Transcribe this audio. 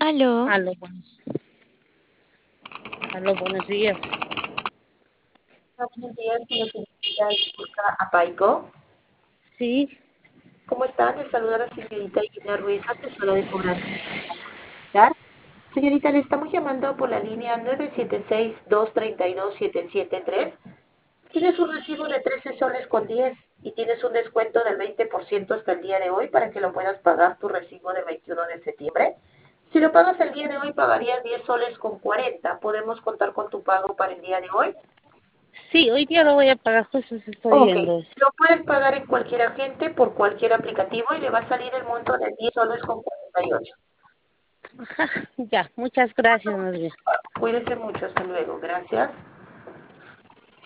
Aló, Aló, buenos días. Buenos días, con la señorita Yurka Apaico. Sí, ¿Cómo está? Le saluda la señorita Gina Ruiz, asesora de cobranza. Señorita, le estamos llamando por la línea 976-232-773. Tienes un recibo de 13 soles con 10 y tienes un descuento del 20% hasta el día de hoy para que lo puedas pagar tu recibo del 21 de septiembre. Si lo pagas el día de hoy, pagarías 10 soles con 40. ¿Podemos contar con tu pago para el día de hoy? sí, hoy día lo voy a pagar, justo se estoy Ok, yendo. lo puedes pagar en cualquier agente por cualquier aplicativo y le va a salir el monto de 10 soles con 48. Ajá, ya, muchas gracias, más bien. Cuídese mucho, hasta luego, gracias.